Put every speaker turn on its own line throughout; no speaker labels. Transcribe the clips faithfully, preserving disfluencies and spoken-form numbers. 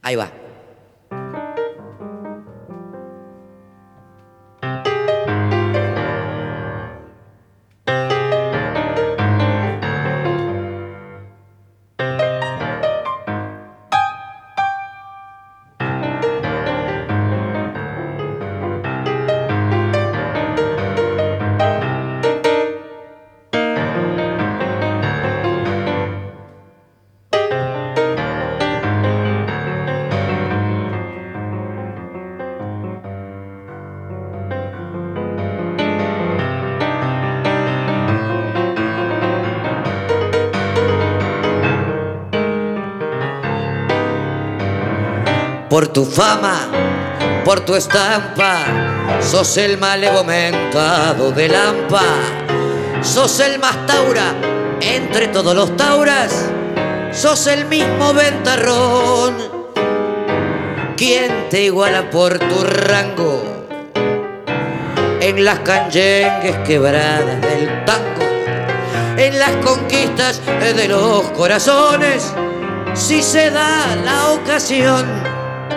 Ahí va. Por tu fama, por tu estampa, sos el malevo mentado de Lampa. Sos el más taura entre todos los tauras, sos el mismo ventarrón. ¿Quién te iguala por tu rango en las canyengues quebradas del tango, en las conquistas de los corazones, si se da la ocasión?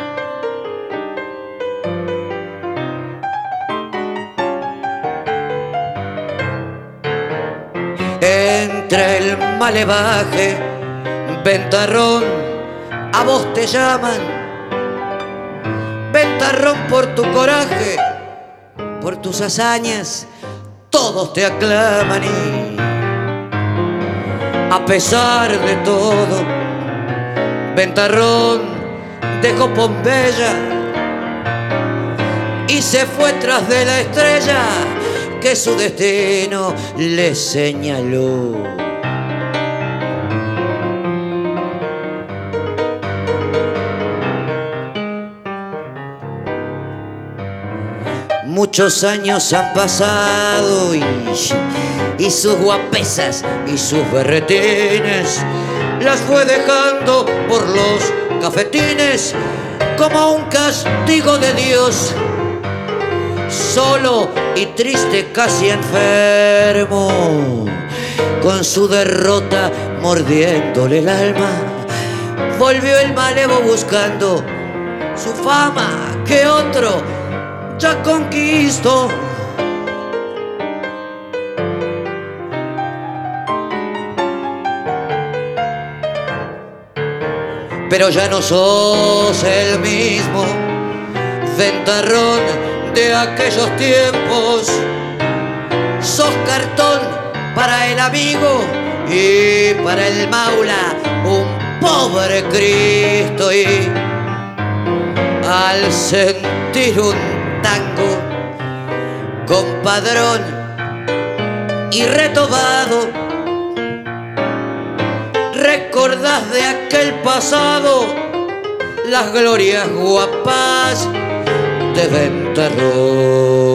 Entre el malevaje, ventarrón, a vos te llaman. Ventarrón por tu coraje, por tus hazañas, todos te aclaman. Y a pesar de todo, ventarrón dejó Pompeya y se fue tras de la estrella que su destino le señaló. Muchos años han pasado y, y sus guapesas y sus berretines las fue dejando por los cafetines como un castigo de Dios. Solo y triste, casi enfermo, con su derrota mordiéndole el alma, volvió el malevo buscando su fama que otro ya conquistó. Pero ya no sos el mismo ventarrón de aquellos tiempos. Sos cartón para el amigo y para el maula un pobre Cristo. Y al sentir un tango compadrón y retobado, recordás de aquel pasado las glorias guapas de ventarrón.